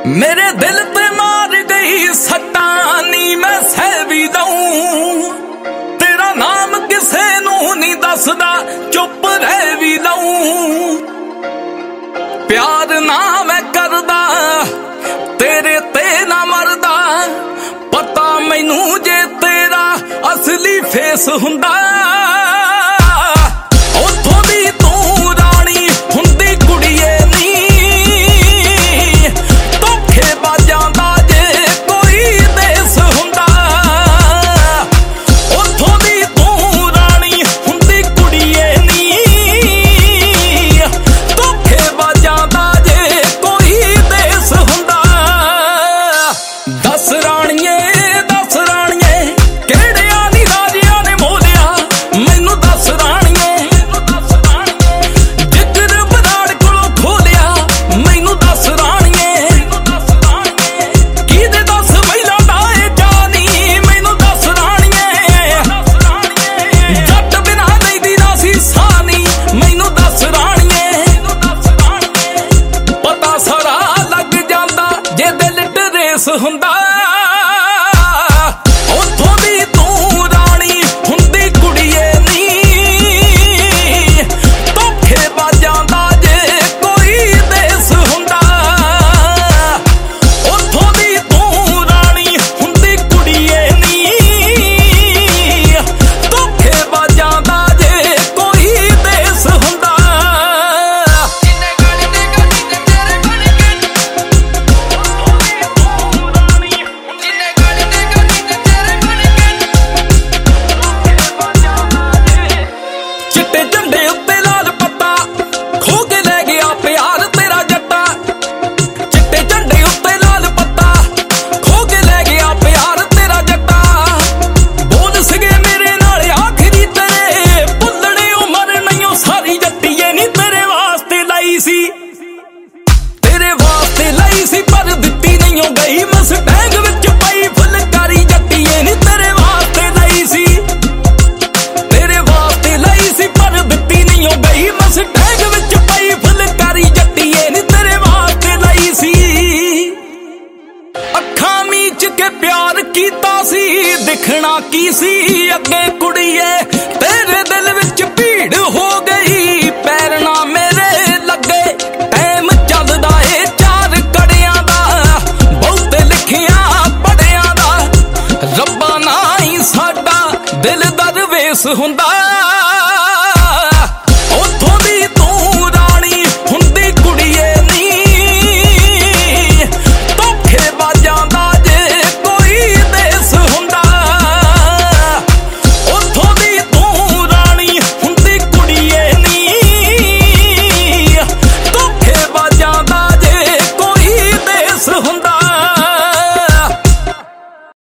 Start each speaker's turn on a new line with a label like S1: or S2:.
S1: मेरे दिल पे मार गई सट्टानी मैं सह भी दऊं। तेरा नाम किसे नू नहीं दसदा चुप रह भी लऊं। प्यार ना मैं करदा तेरे ते ना मरदा। पता मैनू जे तेरा असली फेस हुंदा। हुंदा उथों दी तू रानी हुंदी कुड़िए नी। धोखेबाजां दा जे कोई देस हुंदा। उथों दी तू रानी हुंदी कुड़िए नी। धोखेबाजां दा जे कोई देस हुंदा। तेरे वास्ते लाई सी पर दित्ती नहीं हो गई। मस्टैंग विच पाई फुलकारी जट्टिए नी तेरे वास्ते लाई सी। तेरे वास्ते लाई सी पर दित्ती नहीं हो गई। मस्टैंग विच पाई फुलकारी जट्टिए नी तेरे वास्ते लाई सी। अखां मीच के प्यार कीता सी दिखना की सी अगे कुड़िए। तेरे दिल विच भीड़ हो गई पैर ना मेरे लगे। टाइम चलदा ए चार कड़ियां दा बहुते लिखियां पढ़ियां दा। रब्बा ना ही साडा दिल दरवेश हुंदा।